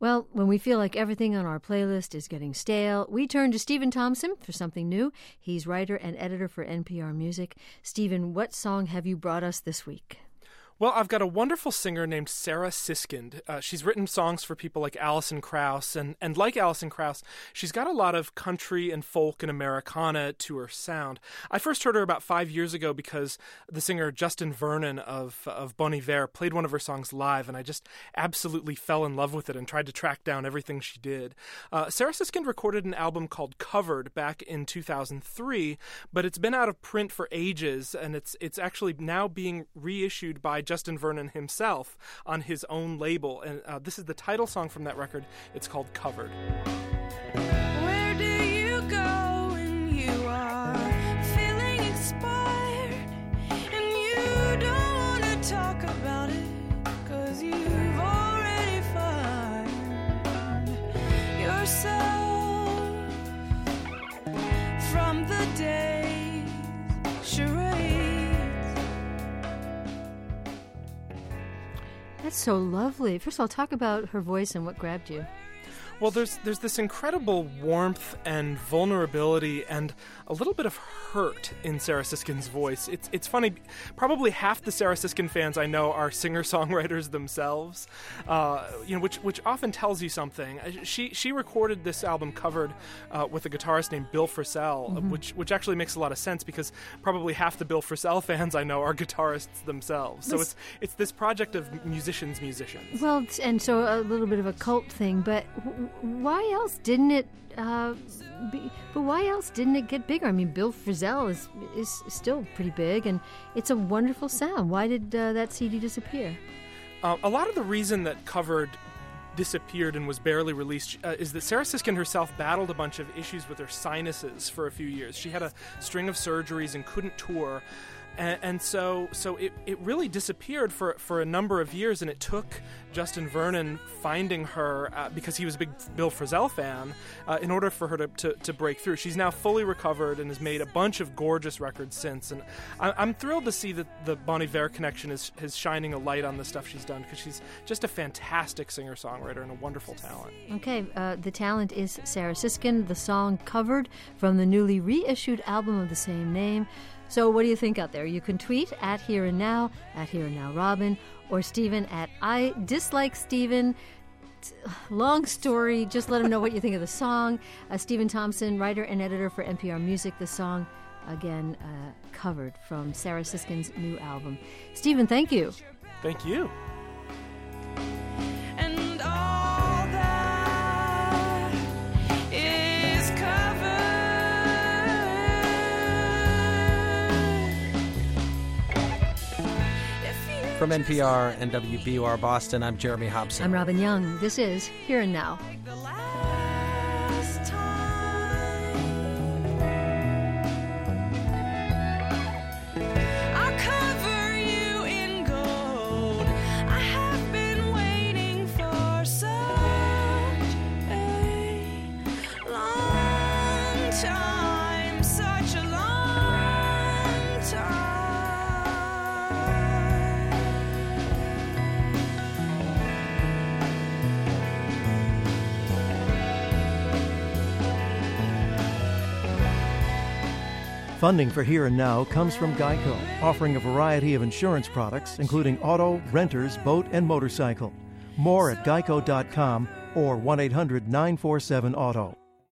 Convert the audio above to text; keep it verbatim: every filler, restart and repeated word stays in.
Well, when we feel like everything on our playlist is getting stale, we turn to Stephen Thompson for something new. He's writer and editor for N P R Music. Stephen, what song have you brought us this week? Well, I've got a wonderful singer named Sarah Siskind. Uh, she's written songs for people like Alison Krauss, and, and like Alison Krauss, she's got a lot of country and folk and Americana to her sound. I first heard her about five years ago because the singer Justin Vernon of, of Bon Iver played one of her songs live, and I just absolutely fell in love with it and tried to track down everything she did. Uh, Sarah Siskind recorded an album called Covered back in two thousand three, but it's been out of print for ages, and it's it's actually now being reissued by Justin Vernon himself on his own label, and uh, this is the title song from that record. It's called Covered. Where do you go when you are feeling expired and you don't want to talk about it because you've already found yourself from the day's charade? That's so lovely. First of all, talk about her voice and what grabbed you. Well, there's there's this incredible warmth and vulnerability and a little bit of hurt in Sarah Siskind's voice. It's it's funny. Probably half the Sarah Siskind fans I know are singer-songwriters themselves, uh, you know, which which often tells you something. She she recorded this album Covered uh, with a guitarist named Bill Frisell, mm-hmm. which which actually makes a lot of sense because probably half the Bill Frisell fans I know are guitarists themselves. So it's it's this project of musicians musicians. Well, and so a little bit of a cult thing, but why else didn't it? Uh, be, but why else didn't it get bigger? I mean, Bill Frisell is is still pretty big, and it's a wonderful sound. Why did uh, that C D disappear? Uh, a lot of the reason that Covered disappeared and was barely released uh, is that Sarah Siskind herself battled a bunch of issues with her sinuses for a few years. She had a string of surgeries and couldn't tour. And, and so so it, it really disappeared for, for a number of years, and it took Justin Vernon finding her, uh, because he was a big Bill Frisell fan, uh, in order for her to, to, to break through. She's now fully recovered and has made a bunch of gorgeous records since. And I, I'm thrilled to see that the Bon Iver connection is, is shining a light on the stuff she's done, because she's just a fantastic singer-songwriter and a wonderful talent. Okay, uh, the talent is Sarah Siskind, the song Covered from the newly reissued album of the same name. So what do you think out there? You can tweet at Here and Now, at Here and Now Robin, or Stephen at I Dislike Stephen. Long story, just let him know what you think of the song. Uh, Stephen Thompson, writer and editor for N P R Music. The song, again, uh, Covered from Sarah Siskind's new album. Stephen, thank you. Thank you. And all that is covered. From N P R and W B U R Boston, I'm Jeremy Hobson. I'm Robin Young. This is Here and Now. The last time I'll cover you in gold. I have been waiting for such a long time, such a long time. Funding for Here and Now comes from Geico, offering a variety of insurance products, including auto, renters, boat, and motorcycle. More at geico dot com or one eight hundred nine four seven auto.